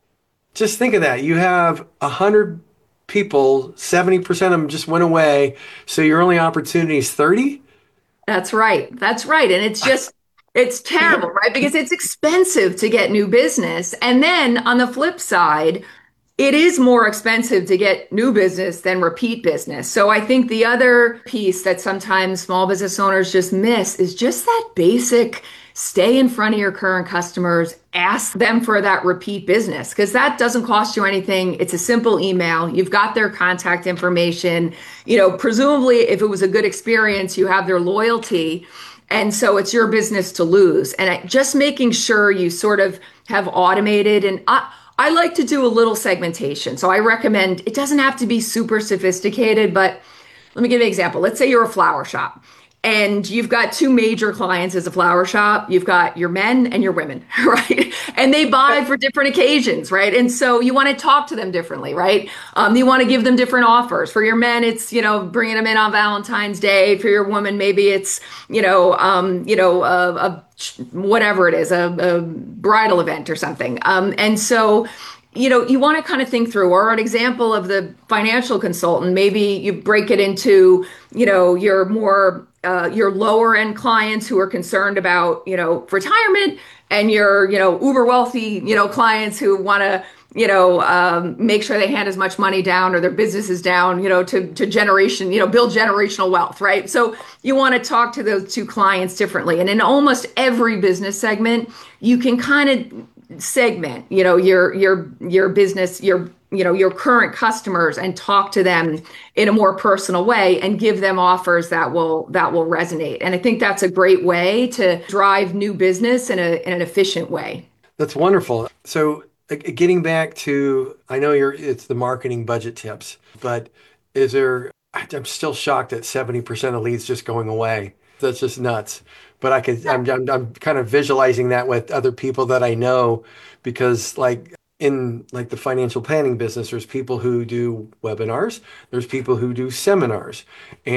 just think of that. You have one hundred people, seventy percent of them just went away. So your only opportunity is thirty? That's right. That's right. And it's just, it's terrible, right? Because it's expensive to get new business. And then on the flip side, it is more expensive to get new business than repeat business. So I think the other piece that sometimes small business owners just miss is just that basic stay in front of your current customers, ask them for that repeat business, because that doesn't cost you anything. It's a simple email. You've got their contact information. You know, presumably if it was a good experience, you have their loyalty. And so it's your business to lose. And just making sure you sort of have automated. And I, I like to do a little segmentation. So I recommend, it doesn't have to be super sophisticated, but let me give you an example. Let's say you're a flower shop and you've got two major clients as a flower shop. You've got your men and your women, right? And they buy for different occasions, right? And so you want to talk to them differently, right? Um, you want to give them different offers. For your men, it's, you know, bringing them in on Valentine's Day. For your woman, maybe it's, you know, um, you know, a, a whatever it is, a, a bridal event or something. Um, and so, you know, you want to kind of think through, or an example of the financial consultant, maybe you break it into, you know, your more, uh, your lower end clients who are concerned about, you know, retirement, and your, you know, uber wealthy, you know, clients who want to, you know, um, make sure they hand as much money down or their business is down, you know, to, to generation, you know, build generational wealth, right? So you want to talk to those two clients differently. And in almost every business segment, you can kind of segment, you know, your, your, your business, your, you know, your current customers and talk to them in a more personal way and give them offers that will, that will resonate. And I think that's a great way to drive new business in a, in an efficient way. That's wonderful. So getting back to, I know you're, it's the marketing budget tips, but is there, I'm still shocked that seventy percent of leads just going away. That's just nuts. But I could, I'm, I'm, I'm kind of visualizing that with other people that I know, because like in like the financial planning business, there's people who do webinars, there's people who do seminars.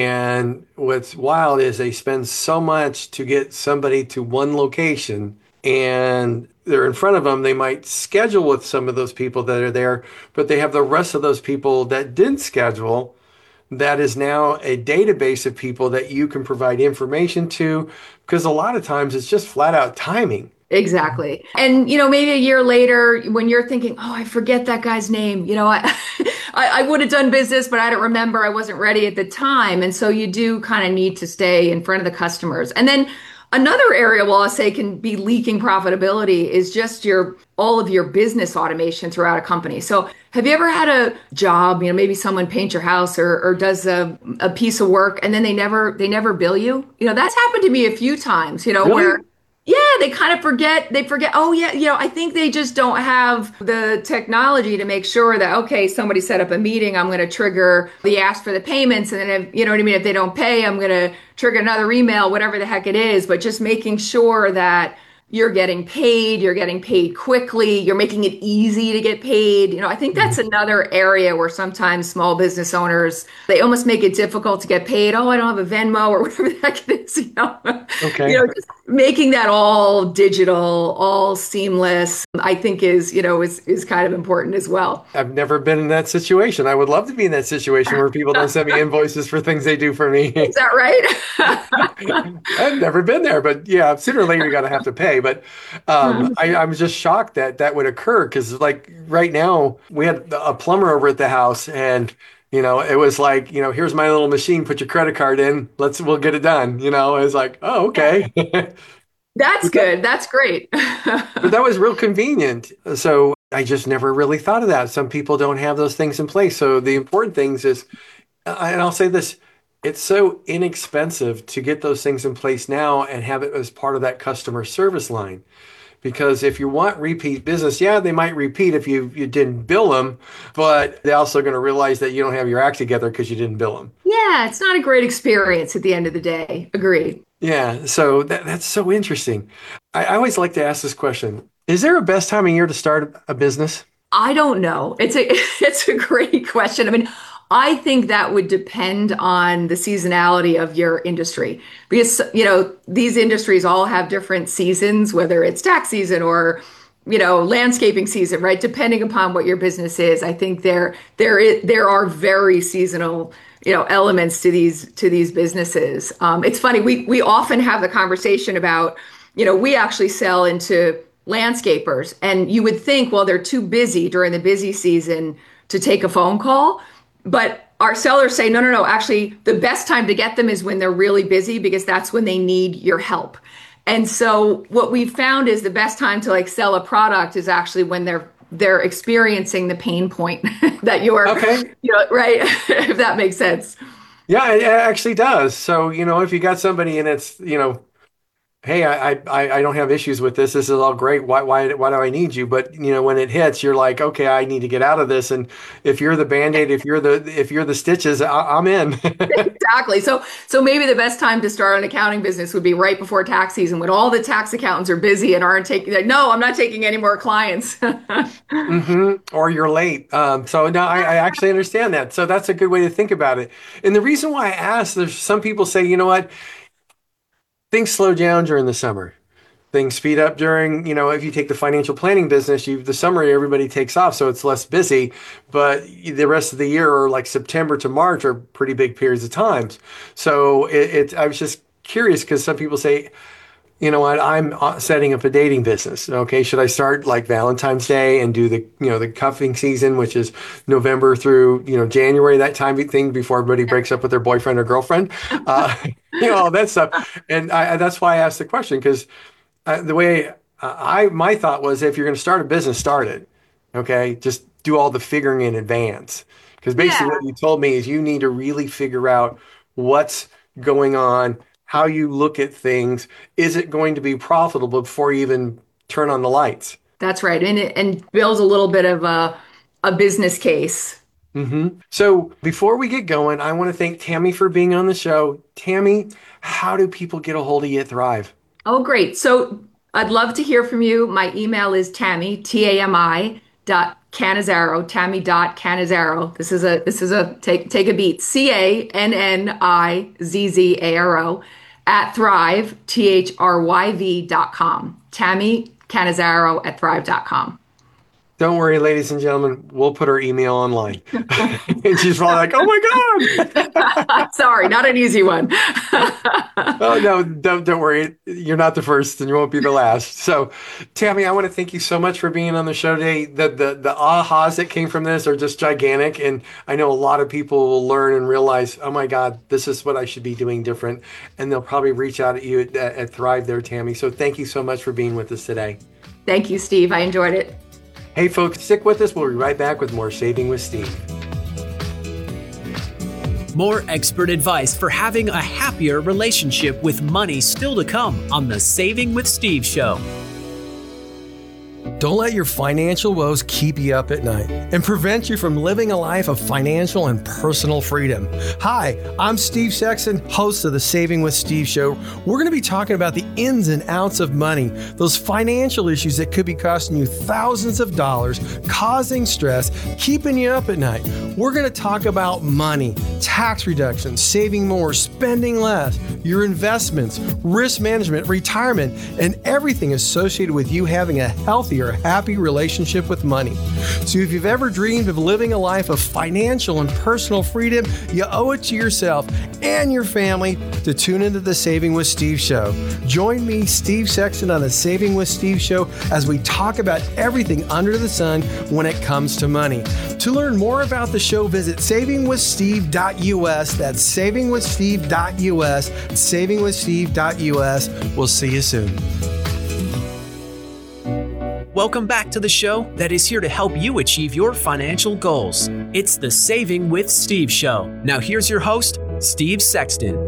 And what's wild is they spend so much to get somebody to one location, and they're in front of them. They might schedule with some of those people that are there, but they have the rest of those people that didn't schedule. That is now a database of people that you can provide information to, because a lot of times it's just flat out timing. Exactly. And, you know, maybe a year later when you're thinking, oh, I forget that guy's name, you know, I, I, I would have done business, but I don't remember. I wasn't ready at the time. And so you do kind of need to stay in front of the customers. And then another area, well, I say can be leaking profitability is just your, all of your business automation throughout a company. So have you ever had a job, you know, maybe someone paints your house or, or does a, a piece of work and then they never, they never bill you? You know, that's happened to me a few times, you know, Really? where yeah, they kind of forget, they forget, oh yeah, you know, I think they just don't have the technology to make sure that, okay, somebody set up a meeting, I'm going to trigger the ask for the payments. And then if, you know what I mean? If they don't pay, I'm going to trigger another email, whatever the heck it is, but just making sure that you're getting paid, you're getting paid quickly, you're making it easy to get paid. You know, I think that's mm-hmm. another area where sometimes small business owners, they almost make it difficult to get paid. Oh, I don't have a Venmo or whatever the heck it is, you know. Okay. You know, just making that all digital, all seamless, I think is, you know, is is kind of important as well. I've never been in that situation. I would love to be in that situation where people don't send me invoices for things they do for me. Is that right? I've never been there, but yeah, sooner or later you're gonna have to pay. But um, I, I'm just shocked that that would occur because, like, right now we had a plumber over at the house, and you know, it was like, you know, here's my little machine. Put your credit card in. Let's we'll get it done. You know, it was like, oh, okay. That's good. That's great. But that was real convenient. So I just never really thought of that. Some people don't have those things in place. So the important things is, and I'll say this. It's so inexpensive to get those things in place now and have it as part of that customer service line. Because if you want repeat business, yeah, they might repeat if you, you didn't bill them, but they're also going to realize that you don't have your act together because you didn't bill them. Yeah, it's not a great experience at the end of the day. Agreed. Yeah, so that, that's so interesting. I, I always like to ask this question. Is there a best time of year to start a business? I don't know. It's a it's a great question. I mean, I think that would depend on the seasonality of your industry because, you know, these industries all have different seasons, whether it's tax season or, you know, landscaping season, right? Depending upon what your business is. I think there there is, there are very seasonal, you know, elements to these to these businesses. Um, it's funny. We we often have the conversation about, you know, we actually sell into landscapers, and you would think, well, they're too busy during the busy season to take a phone call. But our sellers say, no, no, no, actually, the best time to get them is when they're really busy because that's when they need your help. And so what we've found is the best time to like sell a product is actually when they're they're experiencing the pain point that you're, okay. you know, right? If that makes sense. Yeah, it actually does. So, you know, if you got somebody and it's, you know, hey, I, I I don't have issues with this. This is all great. Why why why do I need you? But you know, when it hits, you're like, okay, I need to get out of this. And if you're the Band-Aid, if you're the if you're the stitches, I, I'm in. Exactly. So so maybe the best time to start an accounting business would be right before tax season, when all the tax accountants are busy and aren't taking. Like, no, I'm not taking any more clients. mm-hmm. Or you're late. Um, so no, I, I actually understand that. So that's a good way to think about it. And the reason why I asked, there's some people say, you know what? Things slow down during the summer. Things speed up during, you know, if you take the financial planning business, you the summer everybody takes off, so it's less busy. But the rest of the year, or like September to March, are pretty big periods of times. So it, it I was just curious because some people say, you know what, I'm setting up a dating business. Okay, should I start like Valentine's Day and do the, you know, the cuffing season, which is November through, you know, January, that time thing before everybody breaks up with their boyfriend or girlfriend, uh, you know, all that stuff. And I, that's why I asked the question, because uh, the way I, my thought was, if you're going to start a business, start it. Okay, just do all the figuring in advance. Because basically yeah. what you told me is you need to really figure out what's going on, how you look at things. Is it going to be profitable before you even turn on the lights? That's right. And it, and builds a little bit of a, a business case. Mm-hmm. So before we get going, I want to thank Tammy for being on the show. Tammy, how do people get a hold of you at Thrive? Oh, great. So I'd love to hear from you. My email is Tammy, T A M I, dot Cannizzaro, Tammy dot Cannizzaro. This is a, this is a, take, take a beat, C A N N I Z Z A R O, at Thrive, T H R Y V dot com. Tammy Cannizzaro at Thrive dot com. Don't worry, ladies and gentlemen, we'll put her email online. And she's probably like, oh my God. Sorry, not an easy one. Oh, no, don't, don't worry. You're not the first and you won't be the last. So, Tammy, I want to thank you so much for being on the show today. The, the, the ahas that came from this are just gigantic. And I know a lot of people will learn and realize, oh my God, this is what I should be doing different. And they'll probably reach out at you at, at Thrive there, Tammy. So thank you so much for being with us today. Thank you, Steve. I enjoyed it. Hey, folks, stick with us. We'll be right back with more Saving with Steve. More expert advice for having a happier relationship with money still to come on the Saving with Steve show. Don't let your financial woes keep you up at night and prevent you from living a life of financial and personal freedom. Hi, I'm Steve Sexton, host of the Saving with Steve show. We're going to be talking about the ins and outs of money, those financial issues that could be costing you thousands of dollars, causing stress, keeping you up at night. We're going to talk about money, tax reductions, saving more, spending less, your investments, risk management, retirement, and everything associated with you having a healthier, happy relationship with money. So if you've ever dreamed of living a life of financial and personal freedom, you owe it to yourself and your family to tune into the Saving with Steve show. Join me, Steve Sexton, on the Saving with Steve show as we talk about everything under the sun when it comes to money. To learn more about the show, visit saving with steve dot u s. That's saving with steve dot u s. saving with steve dot u s. We'll see you soon. Welcome back to the show that is here to help you achieve your financial goals. It's the Saving with Steve show. Now here's your host, Steve Sexton.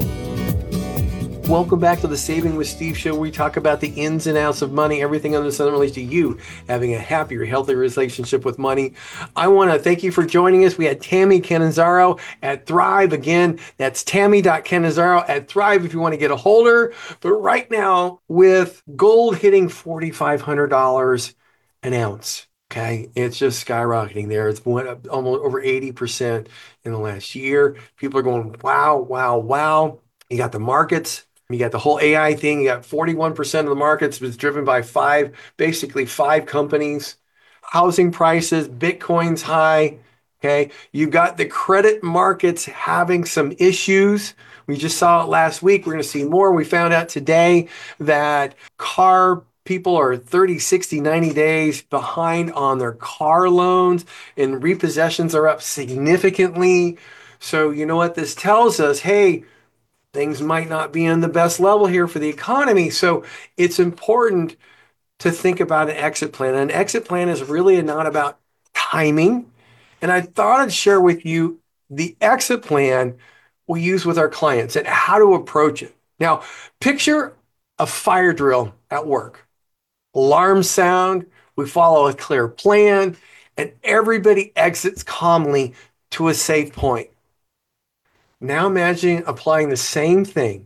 Welcome back to the Saving with Steve show, where we talk about the ins and outs of money, everything under the sun that relates to you having a happier, healthier relationship with money. I want to thank you for joining us. We had Tammy Cannizzaro at Thrive. Again, that's tammy dot cannizzaro at Thrive if you want to get a hold of her. But right now, with gold hitting four thousand five hundred dollars an ounce, okay, it's just skyrocketing there. It's went up almost over eighty percent in the last year. People are going, wow, wow, wow. You got the markets. You got the whole A I thing. You got forty-one percent of the markets was driven by five, basically five companies. Housing prices, Bitcoin's high. Okay. You've got the credit markets having some issues. We just saw it last week. We're going to see more. We found out today that car people are thirty, sixty, ninety days behind on their car loans, and repossessions are up significantly. So you know what this tells us? Hey, things might not be on the best level here for the economy. So it's important to think about an exit plan. An exit plan is really not about timing. And I thought I'd share with you the exit plan we use with our clients and how to approach it. Now, picture a fire drill at work. Alarm sound, we follow a clear plan, and everybody exits calmly to a safe point. Now imagine applying the same thing,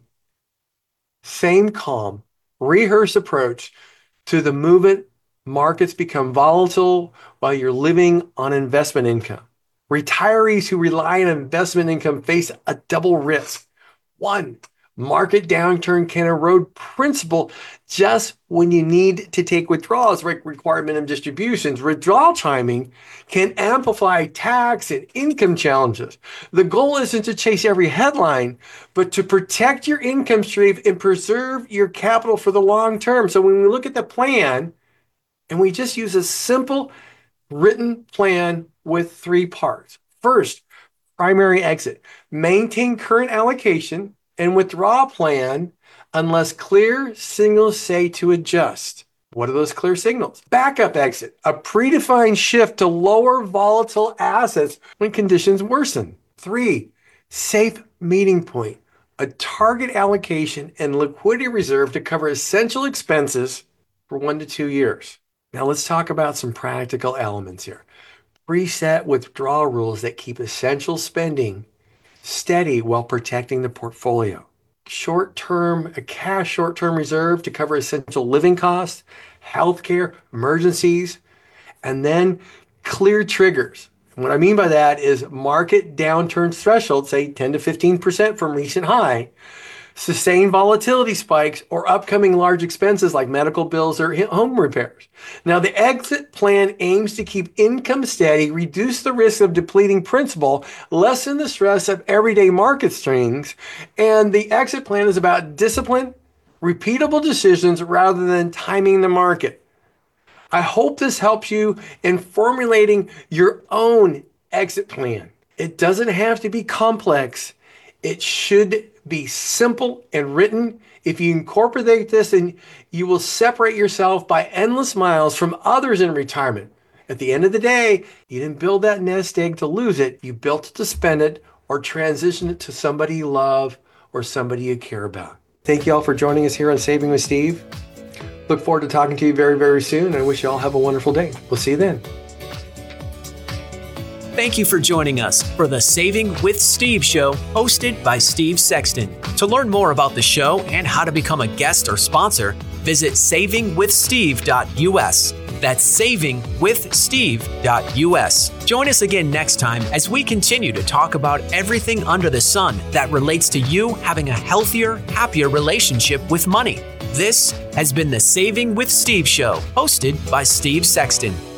same calm, rehearsed approach to the movement. Markets become volatile while you're living on investment income. Retirees who rely on investment income face a double risk. One, market downturn can erode principal just when you need to take withdrawals, like required minimum distributions. Withdrawal timing can amplify tax and income challenges. The goal isn't to chase every headline, but to protect your income stream and preserve your capital for the long term. So when we look at the plan, and we just use a simple written plan with three parts. First, primary exit. Maintain current allocation and withdrawal plan unless clear signals say to adjust. What are those clear signals? Backup exit, a predefined shift to lower volatile assets when conditions worsen. Three, safe meeting point, a target allocation and liquidity reserve to cover essential expenses for one to two years. Now let's talk about some practical elements here. Preset withdrawal rules that keep essential spending steady while protecting the portfolio. Short-term, a cash short-term reserve to cover essential living costs, healthcare, emergencies, and then clear triggers. And what I mean by that is market downturn threshold, say ten to fifteen percent from recent high, sustained volatility spikes, or upcoming large expenses like medical bills or home repairs. Now, the exit plan aims to keep income steady, reduce the risk of depleting principal, lessen the stress of everyday market swings, and the exit plan is about discipline, repeatable decisions rather than timing the market. I hope this helps you in formulating your own exit plan. It doesn't have to be complex. It should be simple and written. If you incorporate this, and you will separate yourself by endless miles from others in retirement. At the end of the day, you didn't build that nest egg to lose it. You built it to spend it or transition it to somebody you love or somebody you care about. Thank you all for joining us here on Saving with Steve. Look forward to talking to you very, very soon. And I wish you all have a wonderful day. We'll see you then. Thank you for joining us for the Saving with Steve show, hosted by Steve Sexton. To learn more about the show and how to become a guest or sponsor, visit saving with steve dot u s. That's saving with steve dot u s. Join us again next time as we continue to talk about everything under the sun that relates to you having a healthier, happier relationship with money. This has been the Saving with Steve show, hosted by Steve Sexton.